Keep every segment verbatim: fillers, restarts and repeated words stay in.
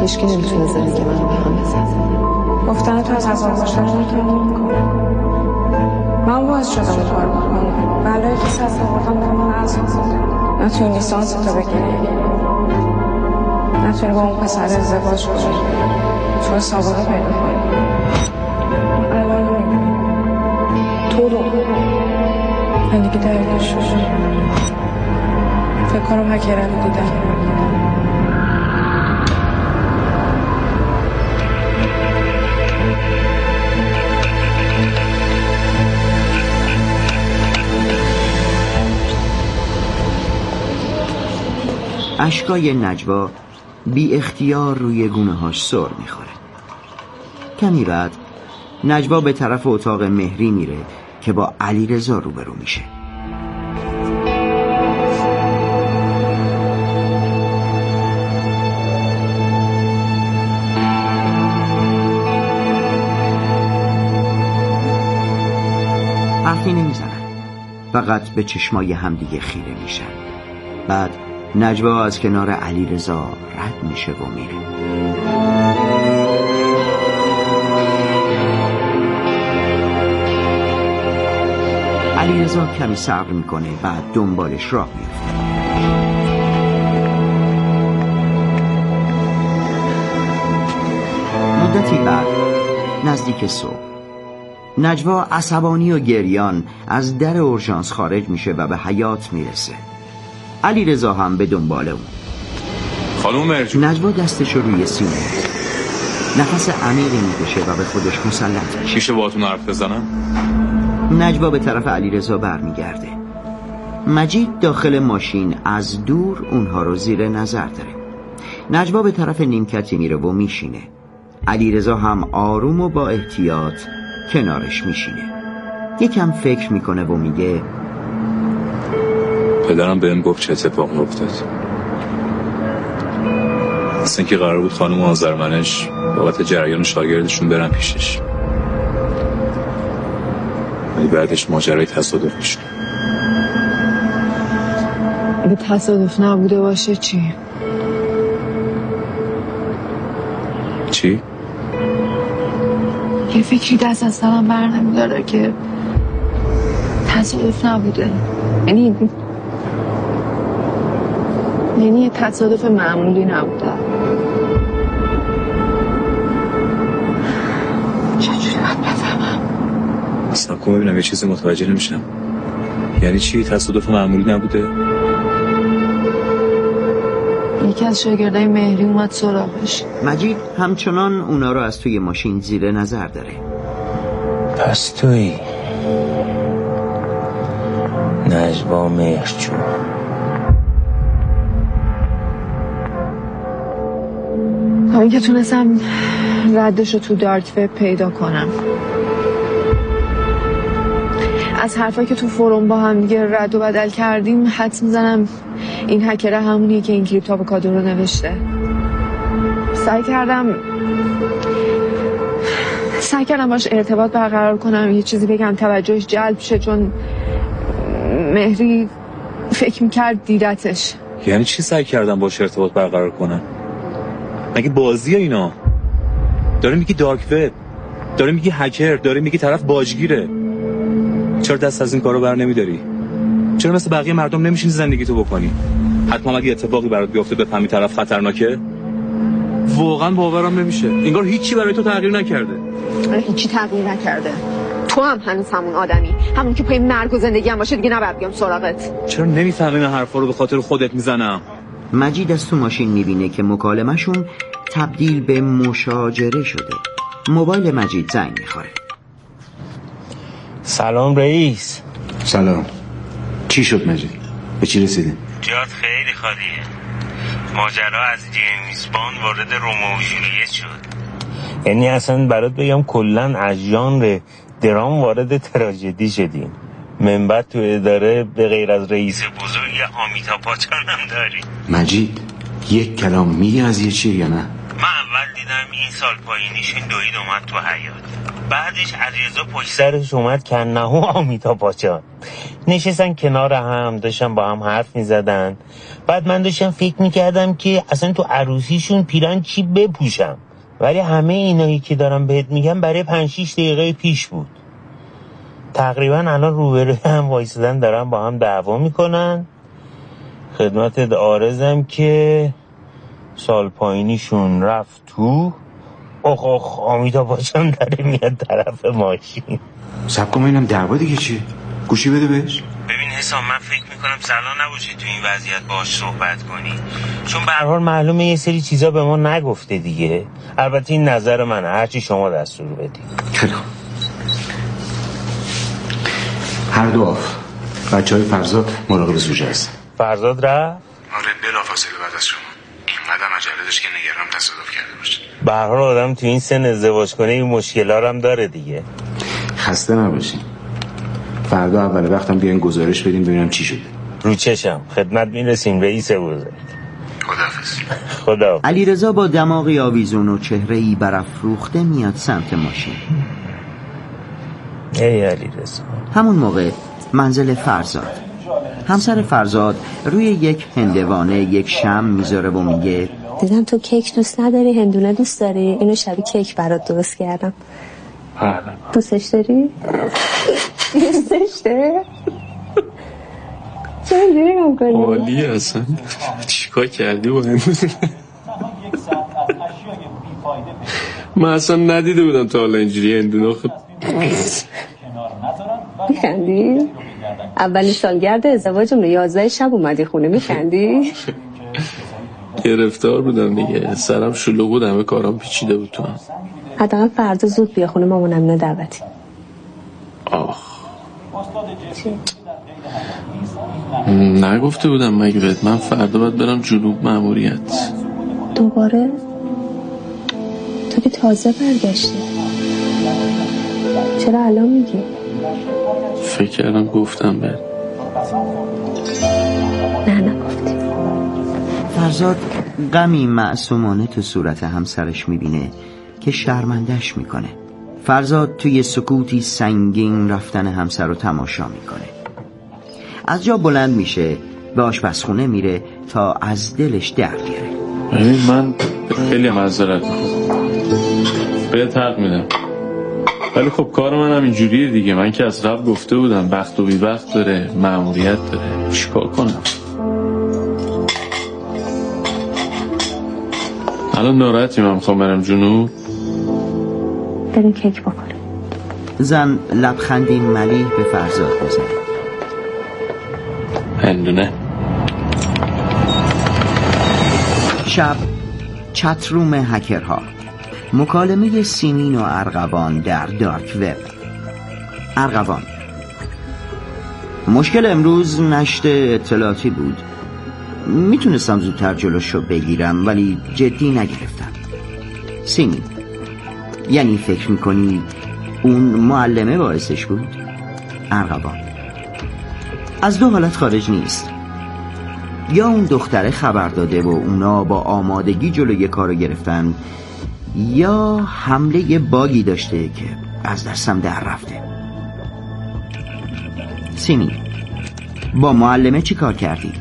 هیچکی نمیتونه زندگی منو به هم بزنه. گفتن تو از عذاب باشن رو که نمیکنم. من باعث شدم این کار بکنم. بلایی که سر آوردم به من عذاب بوده. نتونی لیسانس تو بگیری، نتونی با اون پسر ازدواج کنی، تو سابقه پیدا کنی. الان نمی‌بینم تو رو زندگی دقیقش شد. فکر کنم هکره رو دیدم. اشکای نجوا بی اختیار روی گونه هاش سر میخوره. کمی بعد نجوا به طرف اتاق مهری میره که با علیرضا روبرو میشه. حرفی نمیزنن، فقط به چشمای همدیگه خیره میشن. بعد نجوا از کنار علیرضا رد میشه و میره. علیرضا کمی صبر میکنه، بعد دنبالش راه میفته. مدتی بعد نزدیک صبح نجوا عصبانی و گریان از در اورژانس خارج میشه و به حیاط میرسه. علیرضا هم به دنبال اون. خانم مرجون. نجوا دستش روی سینه، نفس عمیقی میکشه و به خودش مسلط میشه. میشه باهاتون حرف بزنم؟ نجوا به طرف علیرضا برمیگرده. مجید داخل ماشین از دور اونها رو زیر نظر داره. نجوا به طرف نیمکتی میره و میشینه. علیرضا هم آروم و با احتیاط کنارش میشینه. یکم فکر میکنه و میگه پدرم بهم گفت چه اتفاقی افتاد. اصلا که قرار بود خانم آذرمنش بابت جریان شاگردشون برن پیشش، ولی بعدش ماجرای تصادف میشه. اگه تصادف نبوده باشه چی؟ چی؟ یه فکری دست از سرم بر نمیداره که تصادف نبوده. یعنی یعنی یه تصادف معمولی نبوده. چجوری باید بفهمم؟ اصلا کن ببینم یه چیزی متوجه نمیشم. یعنی چی تصادف معمولی نبوده؟ یکی از شاگردای مهری اومد سراغش. مجید همچنان اونا رو از توی ماشین زیر نظر داره. پس تویی نجوا مهرجون. تا اینکه تونستم ردش رو تو دارک وب پیدا کنم. از حرفایی که تو فروم با هم دیگه رد و بدل کردیم حدس میزنم این هکره همونیه که این کریپتوکادو رو نوشته. سعی کردم سعی کردم باش ارتباط برقرار کنم، یه چیزی بگم توجهش جلب شه، چون مهری فکر میکرد دیدتش. یعنی چی سعی کردم باش ارتباط برقرار کنم؟ مگه بازیه اینا؟ داره میگی دارک وب، داره میگی هکر، داره میگی طرف باجگیره. چرا دست از این کارو بر نمیداری؟ چرا مثل بقیه مردم نمیشینی زندگی تو بکنی؟ حتما اگه اتفاقی برات بیفته بفهمی طرف خطرناکه؟ واقعا باورم نمیشه. انگار هیچی برای تو تغییر نکرده. هیچی تغییر نکرده. تو هم هنوز همون آدمی، همون که پای مرگ و زندگی هم باشه دیگه نباید بیام سراغت. چرا نمیفهمی من حرفا رو به خاطر خودت میزنم؟ مجید از تو ماشین میبینه که مکالمه‌شون تبدیل به مشاجره شده. موبایل مجید زنگ میخوره. سلام رئیس. سلام. چی شد مجید؟ به چی رسیدین؟ جات خیلی خالیه. ماجرا از جیمز باند وارد رومئو و ژولیت شد. یعنی اصلا برات بگم کلن از ژانر درام وارد تراژدی شدیم. من بعد تو اداره به غیر از رئیس بزرگ یه آمیتا پاچان هم داری. مجید یک کلام میگه از یه چی یا نه؟ من اول دیدم این سال پایینیش این دوید اومد تو حیات، بعدش علیرضا پشت سرش اومد کنه و آمیتا پاچان نشستن کنار هم، داشتن با هم حرف میزدن. بعد من داشتم فکر میکردم که اصلا تو عروسیشون پیرن چی بپوشم، ولی همه اینایی که دارم بهت میگم برای پنج شیش دقیقه پیش بود. تقریبا الان روبروی هم وایسادن دارن با هم دعوا میکنن. خدمتت عارضم که سال پایینیشون رفت تو. اخ اخ آمیتا پاچان داره میاد طرف ماشین. سب کن اینم دعوا دیگه چیه؟ گوشی بده بهش. ببین حسام، من فکر میکنم سلام نباشه تو این وضعیت باهاش صحبت کنی، چون به هر حال معلومه یه سری چیزا به ما نگفته دیگه. البته این نظر منه، هرچی شما دستور بدی. خیلی خوب. هر دو آف بچه های فرزاد مراقب زوجه هستن. فرزاد رفت؟ آره بلافاصله بعد از شما. اینقدر عجله داشت که نگرانم تصادف کرده باشه. به هر حال آدم تو این سن ازدواج کنه این مشکل‌ها هم داره دیگه. خسته نباشین. فردا اول وقتم بیاین گزارش بدیم ببینم چی شده. رو چشم، خدمت میرسیم رئیس وزارت. خداحافظ. خدا. علیرضا با دماغی آویزون و چهره‌ای برافروخته میاد سمت ماشین. ای علیرضا. همون موقع منزل فرزاد. همسر فرزاد روی یک هندوانه یک شم میذاره و میگه دیدم تو کیک دوست نداری، هندونه دوست داری، اینو شبیه کیک برات درست کردم. دوستش داری؟ دوستش داری؟ چرا اینجوری هم کنی؟ عالیه اصلا. چیکار کردی با هندونه؟ من اصلا ندیده بودم تا حالا اینجوری هندونه. میخندی؟ اولین سالگرد ازدواجمون یازده شب اومدی خونه، میخندی؟ گرفتار بودم دیگه، سرم شلوغ بود، همه کارام پیچیده بود تو هم. حداقل فردا زود بیا خونه مامانم اینو دعوتی. آخ نگفته بودم مگه بهت من فردا باید برم جنوب ماموریت؟ دوباره؟ تو که تازه برگشتی، چرا الان میگی؟ فکر کردم گفتم بهت. نه نگفتی. فرزاد غمی معصومانه تو صورت همسرش میبینه که شرمندش میکنه. فرزاد توی سکوتی سنگین رفتن همسر رو تماشا میکنه. از جا بلند میشه به آشپزخونه میره تا از دلش در بیاره. ببین من خیلی معذرت میخوام، بهت حق میدم، ولی خب کار من هم اینجوریه دیگه. من که از قبل گفته بودم وقت و بی وقت داره، مأموریت داره، چیکار کنم؟ الان ناراحتی من میخوام برم جنوب؟ بریم کیک بخوریم. زن لبخندی ملیح به فرزاد بزنه. هندونه. شب چتروم هکرها، مکالمه سیمین و ارغوان در دارک وب. ارغوان: مشکل امروز نشت اطلاعاتی بود، میتونستم زودتر جلوشو بگیرم ولی جدی نگرفتم. سیمین: یعنی فکر میکنی اون معلمه باعثش بود؟ ارغوان: از دو حالت خارج نیست، یا اون دختره خبر داده و اونا با آمادگی جلوی کارو گرفتن، یا حمله باگی داشته که از دستم در رفته. سیمین: با معلمه چی کار کردی؟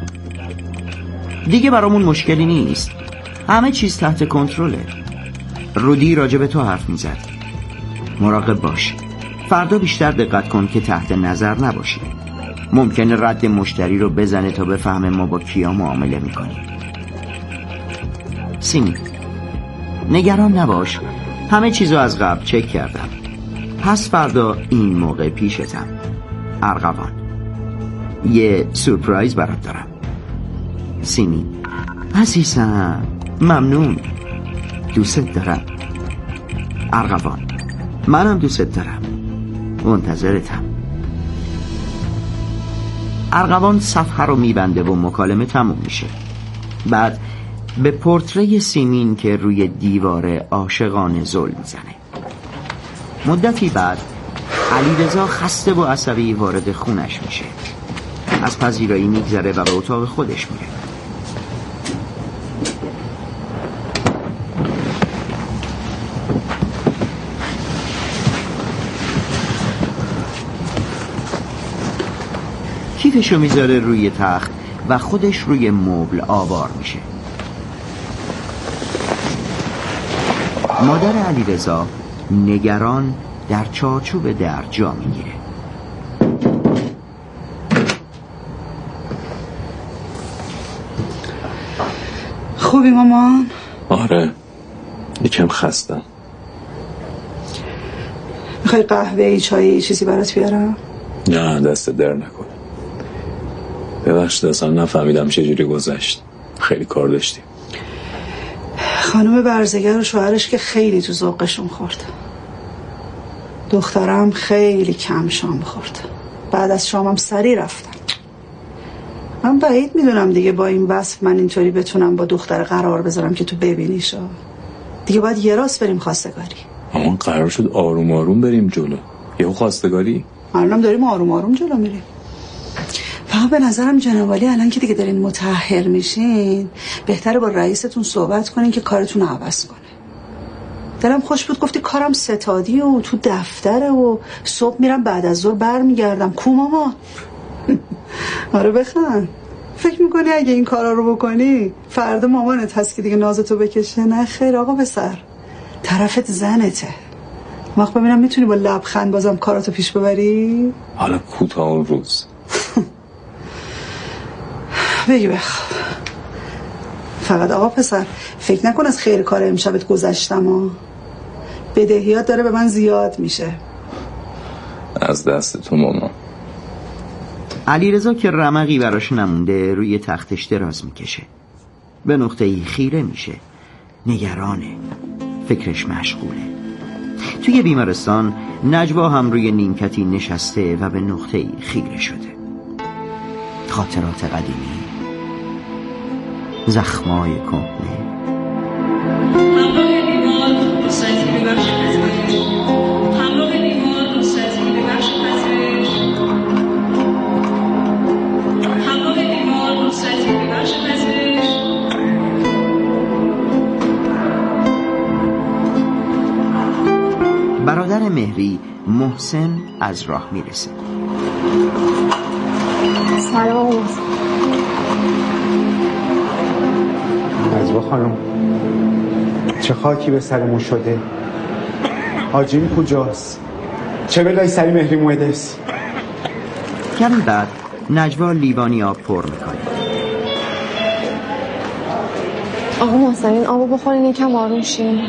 دیگه برامون مشکلی نیست، همه چیز تحت کنترله. رودی راجع به تو حرف میزد، مراقب باش، فردا بیشتر دقت کن که تحت نظر نباشی. ممکنه رد مشتری رو بزنه تا بفهمه ما با کیا معامله میکنیم. سیمین: نگران نباش، همه چیزو از قبل چک کردم، پس فردا این موقع پیشتم. ارغوان: یه سورپرایز برات دارم. سیمین: عزیزم ممنون، دوست دارم. ارغوان: منم دوست دارم، منتظرتم. ارغوان صفحه رو میبنده و مکالمه تموم میشه. بعد به پورتری سیمین که روی دیوار عاشقانه زل میزنه. مدتی بعد علیرضا خسته و عصبی وارد خونش میشه، از پذیرایی میگذره و به اتاق خودش میره. کیفشو میذاره روی تخت و خودش روی مبل آوار میشه. مادر علیرضا نگران در چارچوب در جا میگیره. خوبی مامان؟ آره یکم خستم. میخوای قهوه ای چایی چیزی برات بیارم؟ نه دست در نکن. ببخشید اصلا نفهمیدم چجوری گذشت. خیلی کار داشتیم. خانم برزگر و شوهرش که خیلی تو ذوقشون خورد. دخترم خیلی کم شام خورد. بعد از شامم سری رفتن. من بعید میدونم دیگه با این وصف من اینطوری بتونم با دختر قرار بذارم که تو ببینیشو. دیگه باید یه راست بریم خواستگاری. اما قرار شد آروم آروم بریم جلو. یهو خواستگاری؟ الانم داریم آروم آروم جلو میریم. فقط به نظرم جناب عالی الان که دیگه دارین متأهل میشین بهتره با رئیستون صحبت کنین که کارتون رو عوض کنه. دلم خوش بود گفتی کارم ستادی و تو دفتره و صبح میرم بعد از ظهر برمیگردم. کو ماما؟ آره بخند. فکر میکنی اگه این کارا رو بکنی فردا مامانت هست که دیگه نازتو بکشه؟ نه خیر آقا پسر، طرفت زنته. وقت ببینم میتونی با لبخند بازم کاراتو پیش ببری؟ حالا کوتاه اون روز بگی بخواب. فقط آقا پسر فکر نکن از خیر کار امشبت گذشتم ها. بدهیات داره به من زیاد میشه. از دست تو ماما. علیرضا که رمقی براش نمونده روی تختش دراز میکشه. به نقطه‌ای خیره میشه. نگرانه. فکرش مشغوله. توی بیمارستان نجوا هم روی نیمکتی نشسته و به نقطه‌ای خیره شده. خاطرات قدیمی، زخمای کهنه. برادر مهری محسن از راه میرسه. سلام نجوا خانم، چه خاکی به سرمون شده؟ حاجیم کجاست؟ چه بلایی سری مهری موعدست؟ کمی بعد نجوا لیوانی آب پر میکنه. آقا محسن این آبو بخورین یکم آروم شین.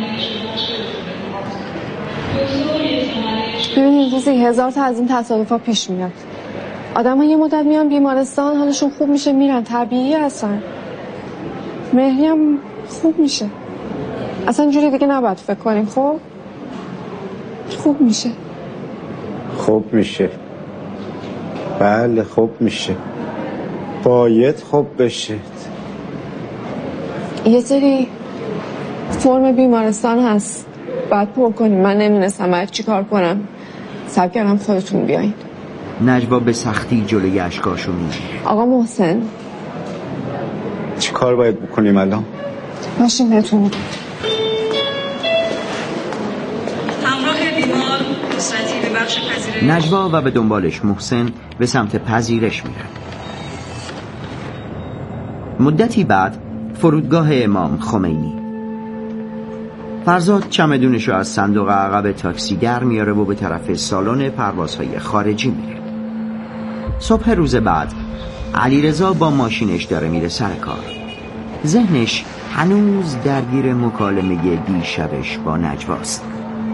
ببینید روزی هزار تا از این تصادفا پیش میاد. آدم ها یه مدت میان بیمارستان حالشون خوب میشه میرن، طبیعی هستن. مهری هم خوب میشه. اصلا جوری دیگه نباید فکر کنیم. خب خوب میشه. خوب میشه. بله خوب میشه. باید خوب بشه. یه سری فرم بیمارستان هست باید پر کنیم. من نمیدونستم باید چی کار کنم. سب کردم خودتون بیاین. نجوا به سختی جلوی اشکاشو میگیره. آقا محسن چی کار باید بکنیم الان؟ باشین بهتون نجوا و به دنبالش محسن به سمت پذیرش میرن. مدتی بعد فرودگاه امام خمینی. فرزاد چمدونشو از صندوق عقب تاکسی در میاره و به طرف سالن پروازهای خارجی میره. صبح روز بعد علیرضا با ماشینش داره میره سر کار. ذهنش هنوز درگیر مکالمه دیشبش با نجواست.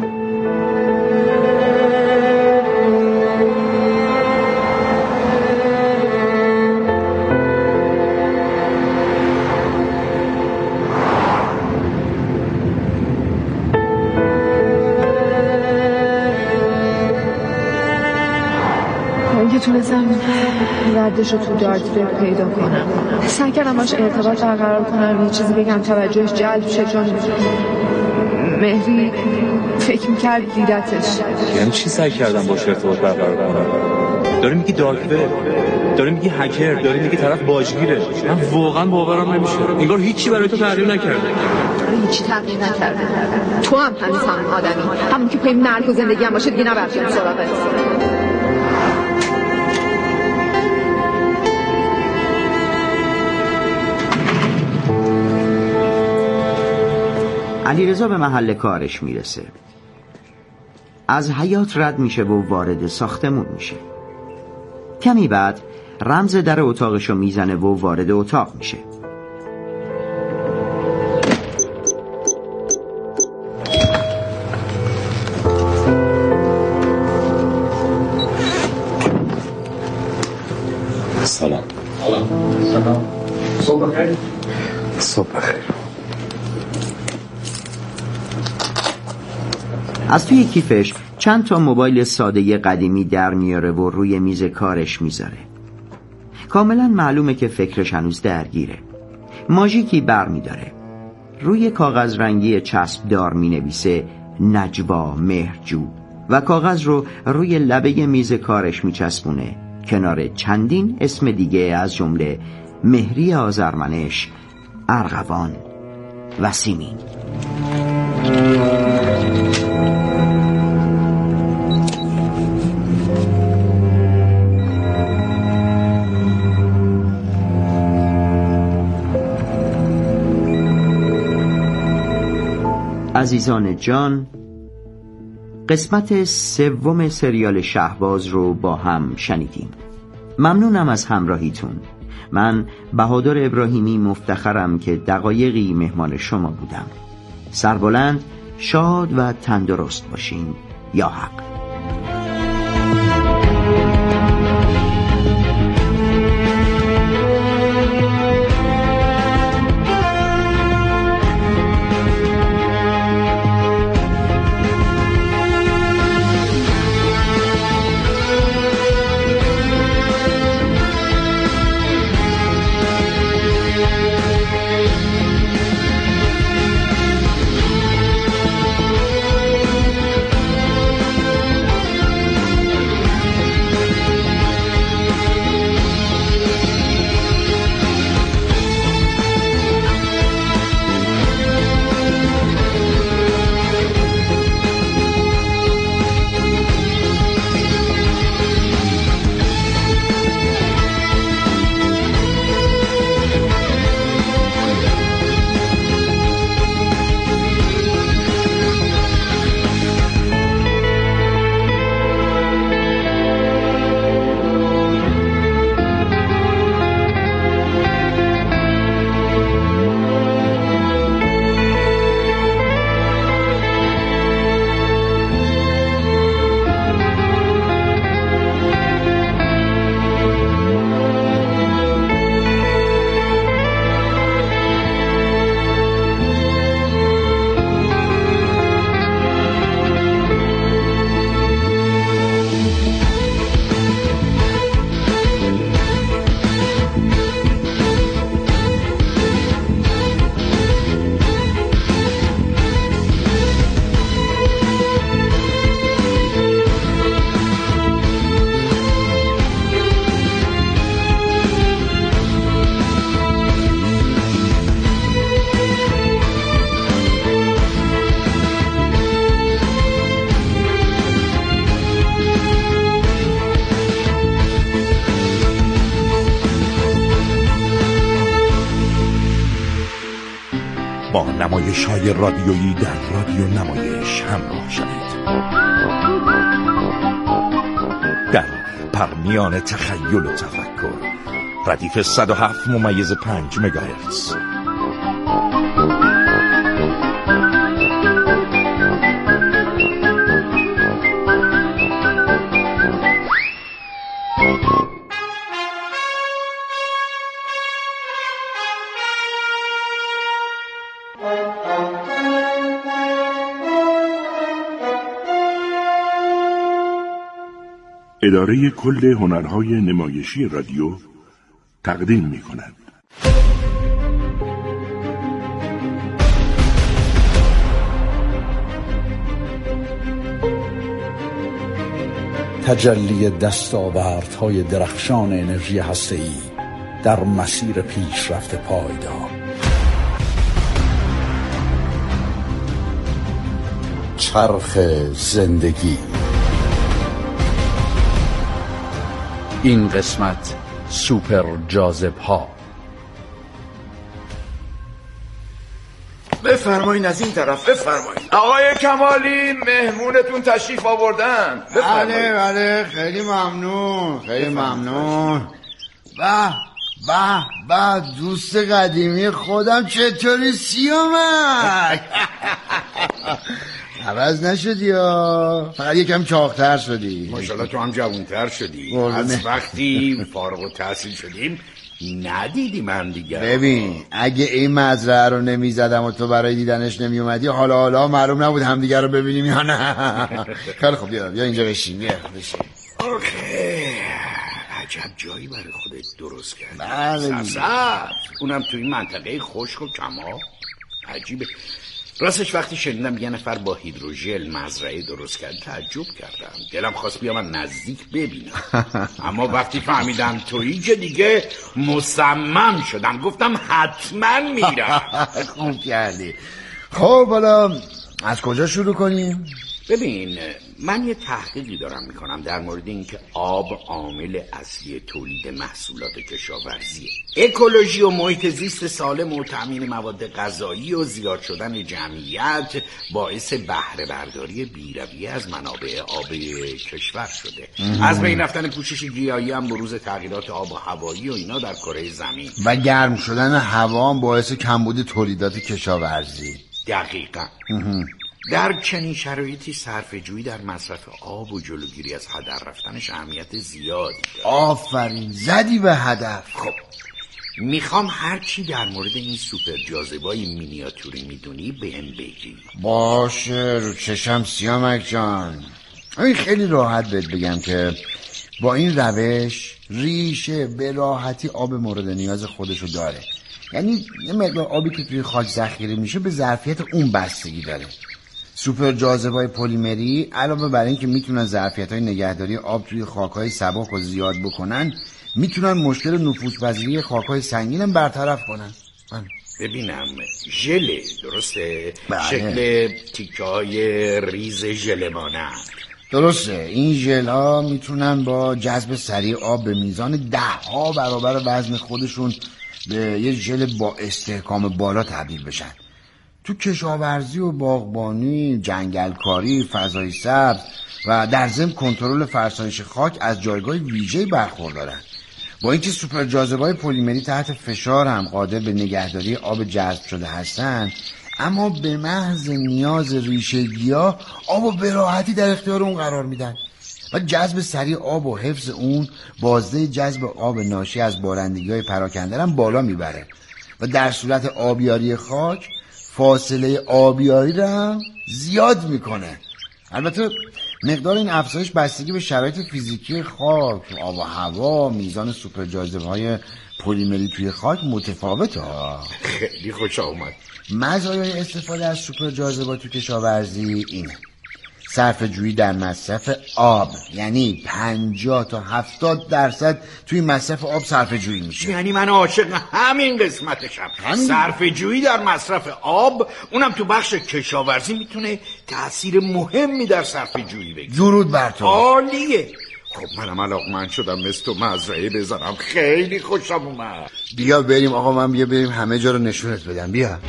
تونستم ردش رو تو دارت ویب پیدا کنم. سعی کردم باش ارتباط برقرار کنم، یه چیزی بگم توجهش جلب شه، چون مهری فکر میکرد دیدتش. یعنی چی سعی کردم باش ارتباط برقرار کنم؟ داری میگی دارک وب، داری میگی هکر، داری میگی طرف باجگیره. من واقعا باورم نمیشه. انگار هیچی برای تو تغییر نکرده. هیچی تغییر نکرده. تو هم هنوز هم آدمی، همون که پای مرگ و زندگی هم باشه دیگه نبرد سراغت. علیرضا به محل کارش میرسه. از حیاط رد میشه و وارد ساختمون میشه. کمی بعد رمز در اتاقشو میزنه و وارد اتاق میشه. سلام. سلام. سلام. صبح بخیر. صبح بخیر. از توی کیفش چند تا موبایل ساده قدیمی در میاره و روی میز کارش میذاره. کاملا معلومه که فکرش هنوز درگیره. ماژیکی بر میداره. روی کاغذ رنگی چسب دار مینویسه نجوا مهرجو و کاغذ رو روی لبه میز کارش میچسبونه کنار چندین اسم دیگه از جمله مهری آذرمنش، ارغوان و سیمین. عزیزان جان، قسمت سوم سریال شهباز رو با هم شنیدیم. ممنونم از همراهیتون. من بهادر ابراهیمی مفتخرم که دقایقی مهمان شما بودم. سربلند، شاد و تندرست باشین. یا حق. نمایش‌های رادیویی در رادیو نمایش همراه شوید. در پرمیان تخیل و تفکر، ردیف صد و هفت ممیز پنج مگاهرتز. اداره کل هنرهای نمایشی رادیو تقدیم می کند. تجلی دستاوردهای درخشان انرژی هسته‌ای در مسیر پیشرفت پایدار. چرخ زندگی. این قسمت سوپر جاذب ها. بفرمایین از این طرف، بفرمایین. آقای کمالی مهمونتون تشریف آوردن. بله بله خیلی ممنون خیلی ممنون. به به به دوست قدیمی خودم چطوری سیامک؟ عوض نشدی یا فقط یکم چاق‌تر شدی؟ ماشاءالله تو هم جوان‌تر شدی. از وقتی فارغ التحصیل شدیم ندیدیم هم دیگه. ببین اگه این مزرعه رو نمیزدم و تو برای دیدنش نمی اومدی حالا حالا معلوم نبود هم دیگه رو ببینیم یا نه. خیلی خوب بیا بیا اینجا بشین. بیا بشین. آخه عجب جایی برای خودت درست کردی. بله سرسبز، اونم تو این منطقه خشک و کما. عجیبه. راستش وقتی شنیدم یه نفر با هیدروژل مزرعه درست کرد تعجب کردم. دلم خواست بیام من نزدیک ببینم. اما وقتی فهمیدم تویی که دیگه مصمم شدم، گفتم حتما میرم. خوب کردی. خب حالا از کجا شروع کنیم؟ ببین من یه تحقیقی دارم میکنم در مورد اینکه آب عامل اصلی تولید محصولات کشاورزیه. اکولوژی و محیط زیست سالم و تامین مواد غذایی و زیاد شدن جمعیت باعث بهره برداری بی‌رویه از منابع آب کشور شده. ام. از بین رفتن پوشش گیاهی هم بروز تغییرات آب و هوایی و اینا در کره زمین و گرم شدن هوا هم باعث کمبود تولیدات کشاورزی. دقیقاً. در چنین شرایطی صرفه‌جویی در مصرف آب و جلوگیری از هدر رفتنش اهمیت زیادی داره. آفرین زدی به هدف. خب میخوام هرچی در مورد این سوپر جاذبه‌های مینیاتوری میدونی بهم بگی. باشه رو چشم سیامک جان. این خیلی راحت بهت بگم که با این روش ریشه به راحتی آب مورد نیاز خودشو داره. یعنی یه مقدار آبی که توی خاک ذخیره میشه به ظرفیت اون بستگی داره. سوپر جاذبه‌های پلیمری علاوه بر این که میتونن ظرفیت‌های نگهداری آب توی خاک‌های سبک رو زیاد بکنن، میتونن مشکل نفوذپذیری خاک‌های سنگین هم برطرف کنن. ببینم ژله درسته؟ بله. شکل تیکه‌های ریز ژلمانه. درسته. این ژل‌ها میتونن با جذب سریع آب به میزان ده ها برابر وزن خودشون به یه ژل با استحکام بالا تبدیل بشن. تو کشاورزی و باغبانی، جنگلکاری، فضای سبز و در ضمن کنترل فرسایش خاک از جایگاه ویژه‌ای برخوردارن. با اینکه سوپر جاذبه‌های پلیمری تحت فشار هم قادر به نگهداری آب جذب شده هستن، اما به محض نیاز ریشه گیاه آبو به راحتی در اختیار اون قرار میدن و جذب سریع آب و حفظ اون بازده جذب آب ناشی از بارندگی‌های پراکنده هم بالا میبره و در صورت آبیاری خاک فاصله آبیاری رو هم زیاد میکنه. البته مقدار این افزایش بستگی به شرایط فیزیکی خاک، آب و هوا، میزان سوپر جاذبه‌های پلیمری توی خاک متفاوته ها. خیلی خوش آمد. مزایای استفاده از سوپر جاذبه تو کشاورزی اینه: صرفه جویی در مصرف آب، یعنی پنجاه تا هفتاد درصد توی مصرف آب صرفه جویی میشه. یعنی من عاشق همین قسمتشم. صرفه جویی در مصرف آب، اونم تو بخش کشاورزی میتونه تأثیر مهمی در صرفه جویی بگیره. درود بر تو. عالیه. خب منم علاقمند شدم مثل تو مزرعه بزنم. خیلی خوشم اومد. بیا بریم آقا، من بیا بریم همه جا رو نشونت بدم. بیا.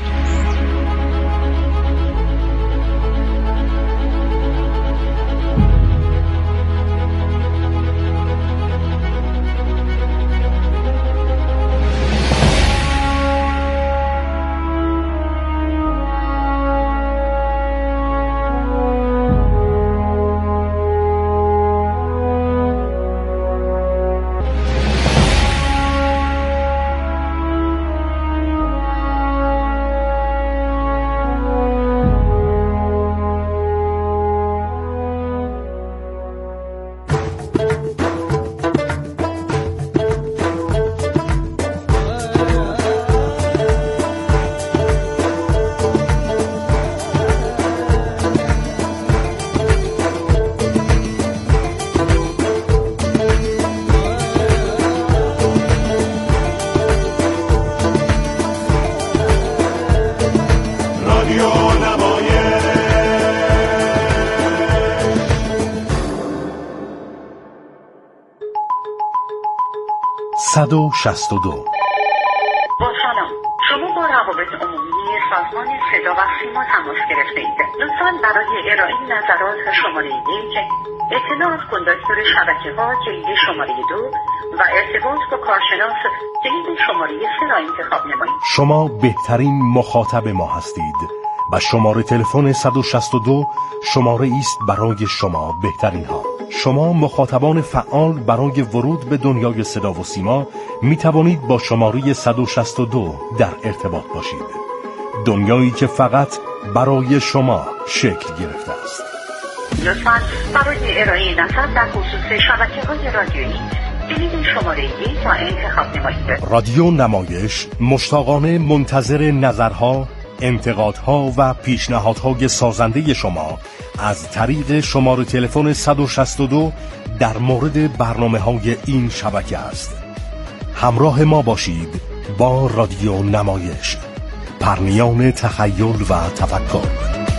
صد و شصت و دو. با سلام، شما با روابط عمومی سازمان صدا و سیما تماس گرفته اید. لطفاً برای ارائه نظرات شماره یک، اطلاع از کنداکتور شبکه ها کلید شماره دو و ارتباط با کارشناس کلید شماره سه را انتخاب نمایید. شما بهترین مخاطب ما هستید و شماره تلفن صد و شصت و دو شماره است برای شما بهترین ها. شما مخاطبان فعال برای ورود به دنیای صدا و سیما می توانید با شماره صد و شصت و دو در ارتباط باشید. دنیایی که فقط برای شما شکل گرفته است. لطفاً برای ارائه نظر در خصوص شبکه‌های رادیویی کلید شماره یک را انتخاب نمایید. رادیو نمایش مشتاقانه منتظر نظرها، انتقادها و پیشنهادهای سازنده شما از طریق شماره تلفن صد و شصت و دو در مورد برنامه‌های این شبکه است. همراه ما باشید با رادیو نمایش، پرنیان تخیل و تفکر.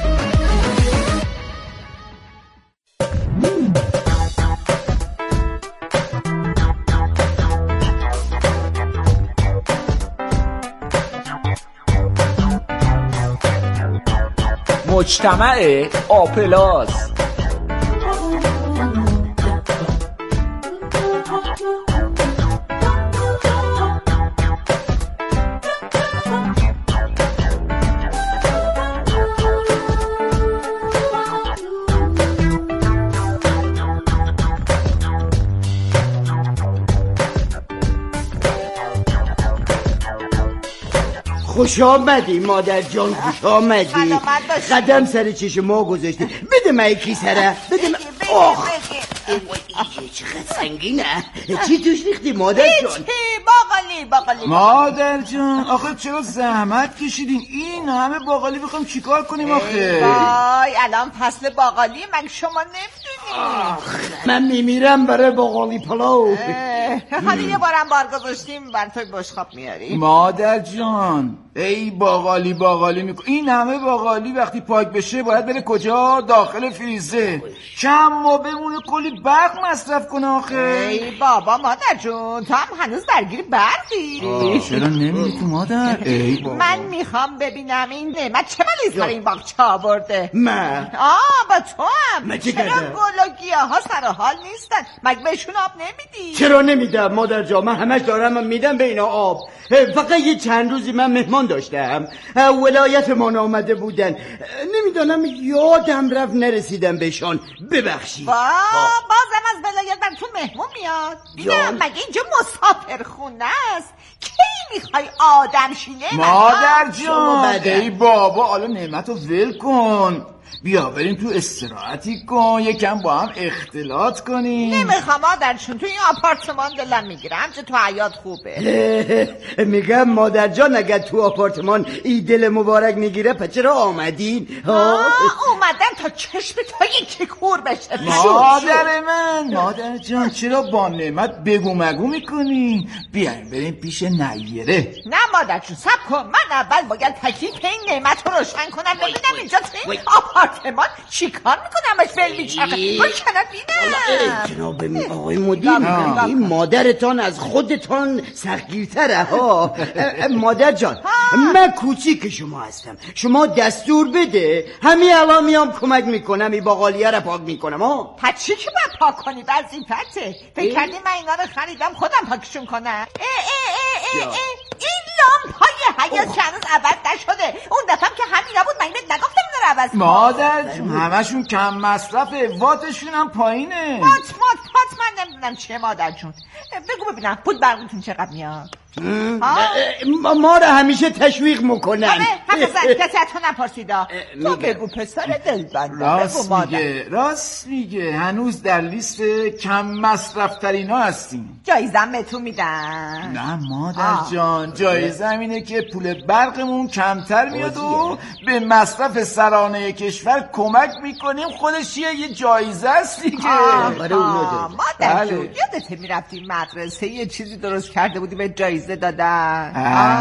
مجتمع آپلاس. خوش آمدی مادر جان، خوش آمدی. قدم سر چش ما گذاشتی. بده من یکی سره، بده من. آخ چقدر سنگینه. چی توش ریختی مادر جان؟ باقالی باقالی مادر جان آخه چرا زحمت کشیدین؟ این همه باقالی بخوام چیکار کنیم آخه؟ وای الان فصل باقالی، من شما نمیدونی. من میمیرم برای باقالی پلاو. حالا یه بارم بار گذاشتیم بر توی بشخاب میاری. مادر جان ای باقالی باقالی میکن. این همه باقالی وقتی پاک بشه باید بره کجا؟ داخل فریزر. چند ما بمونه کلی برق مصرف کنه آخه. ای بابا مادر جون تو هم هنوز درگیر برقی. چرا نمیری تو مادر؟ ای بابا من میخوام ببینم این نعمت چه بلی سر این باغچه آورده. من آه با تو هم. من چه چرا کردم؟ گل و گیاها سر حال نیستن؟ مگه بهشون آب نمیدی؟ چرا نمیدم مادر جان؟ من همش دارم من میدم به اینا آب. فقط یه چند روزی من مهمان داشتم، ولایت ما آمده بودن، نمیدانم یادم رفت نرسیدم بهشان، ببخشید. با بازم از ولایت بر تو مهمون میاد؟ ببینم مگه اینجا مسافر خونه است؟ کی میخوای آدم شینه؟ مادر جان ای بابا حالا نعمتو ول کن، بیا بریم تو استراحتی کن، یکم با هم اختلاط کنیم. نمیخوام مادر چون تو این آپارتمان دلم میگیره، همچه تو حیات خوبه. میگم مادر جان اگر تو آپارتمان این دل مبارک میگیره پس چرا آمدین؟ آه اومدن تا چشم تو یکی کور بشه. مادر من مادر جان چرا با نعمت بگو مگو میکنی؟ بیایم بریم پیش نیره. نه مادر جون سب کن، من اول باید تکلیف این نعمت رو روشن کنم ببینم اینجا تو این آپارتمان چی کار میکنم باش فیلم میچرخه. برو کنار بینم. جناب آقای مدیر این مادرتان از خودتان سختگیرتره ها. مادر جان من کوچیک شما هستم، شما دستور بده همین الان میام کمک میکنم این باقالیه رو پاک میکنم ها. پس چی که باید پاک کنی وظیفته؟ فکر کردی من اینا رو خریدم خودم پاکشون کنم؟ اه اه اه اه اه. این لامپای حیات که هنوز عوض نشده، اون دفعه که همینا بود من اینت نگفتم اینا رو عوض کن. مادر همشون کم مصرفه، واتشون هم پایینه. وات وات وات من نمیدونم چه مادر جون. بگو ببینم پود برقتون چقدر میاد؟ ما رو همیشه تشویق میکنن. همه همه زن کسی از تو نپرسیدا. تو بگو پسر دلبندم. راست میگه راست میگه هنوز در لیست کم مصرف ترین ها هستیم. جایزم به تو میدن. نه مادر آه. جان جایزم اینه که پول برقمون کمتر میاد و به مصرف سرانه کشور کمک میکنیم. خودش یه جایزه است دیگه. مادر جون یادت میرفتی مدرسه یه چیزی درست کرده بودی به جایزه دادن.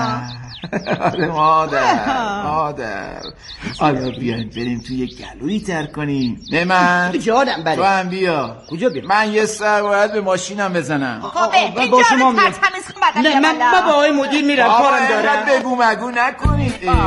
آره مادر مادر حالا بیایم بریم توی گلویی تر کنیم. نه من جانم بله تو هم بیا. کجا بیا؟ من یه سر باید به ماشینم بزنم. خب با شما میرم. نه من با آقای مدیر میرم کارم دارم. بگو مگو نکنید.